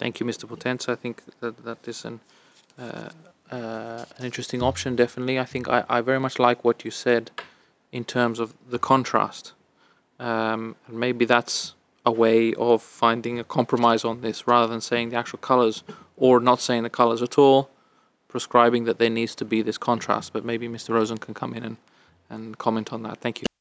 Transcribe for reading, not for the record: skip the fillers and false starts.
Thank you, Mr. Potenza. I think that is an interesting option, definitely. I think I very much like what you said in terms of the contrast. And maybe that's a way of finding a compromise on this rather than saying the actual colors or not saying the colors at all, prescribing that there needs to be this contrast. But maybe Mr. Rosen can come in and comment on that. Thank you.